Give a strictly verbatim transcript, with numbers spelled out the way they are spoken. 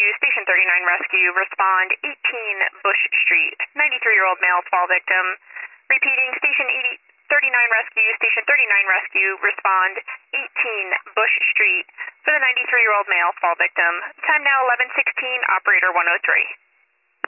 Station thirty-nine Rescue, respond eighteen Bush Street, ninety-three-year-old male fall victim. Repeating, Station eighty, thirty-nine Rescue, Station thirty-nine Rescue, respond eighteen Bush Street for the ninety-three-year-old male fall victim. Time now eleven sixteen, operator one oh three.